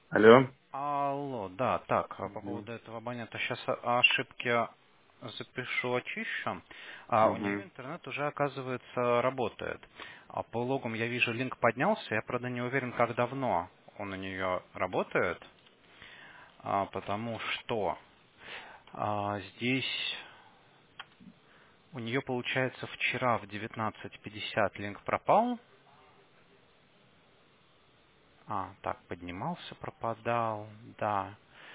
Алло. Алло, да, так, по Угу. поводу этого абонента. Сейчас ошибки запишу, очищу. У нее Угу. интернет уже, оказывается, работает. По логам я вижу, линк поднялся. Я, правда, не уверен, как давно он у нее работает, потому что здесь у нее, получается, вчера в 19:50 линк пропал. Так, поднимался, пропадал, да.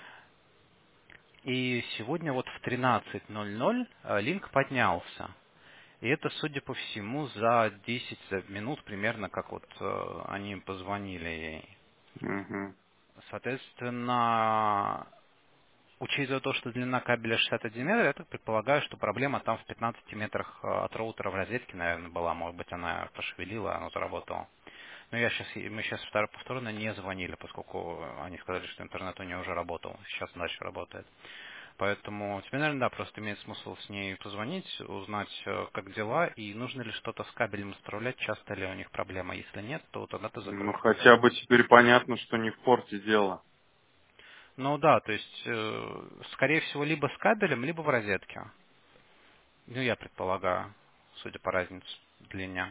И сегодня вот в 13:00 линк поднялся. И это, судя по всему, за 10 минут примерно, как вот они позвонили ей. Угу. Соответственно, учитывая то, что длина кабеля 61 метр, я так предполагаю, что проблема там в 15 метрах от роутера в розетке, наверное, была. Может быть, она пошевелила, оно заработало. Но мы сейчас повторно не звонили, поскольку они сказали, что интернет у нее уже работал. Сейчас дальше работает. Поэтому тебе, наверное, да, просто имеет смысл с ней позвонить, узнать, как дела, и нужно ли что-то с кабелем исправлять, часто ли у них проблема. Если нет, то тогда ты Ну, закроешь хотя бы розетку. теперь понятно, что не в порте дело. Ну да, то есть, скорее всего, либо с кабелем, либо в розетке. Ну, я предполагаю, судя по разнице в длине.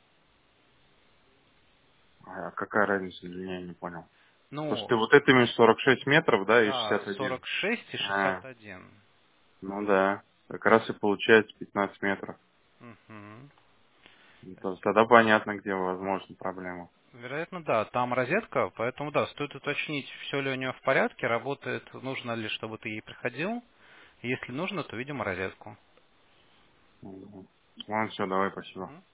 А какая разница для меня, я не понял. Потому что Ну, ты вот это имеешь 46 метров, да, и да, 61. 46 и А, 61. ну да. Как раз и получается 15 метров. Мгм. Ну, тогда понятно, где возможна проблема. Вероятно, да. Там розетка, поэтому да, стоит уточнить, все ли у нее в порядке, работает, нужно ли, чтобы ты ей приходил. Если нужно, то видимо розетку. Угу. Ладно, все, давай, спасибо. Мгм.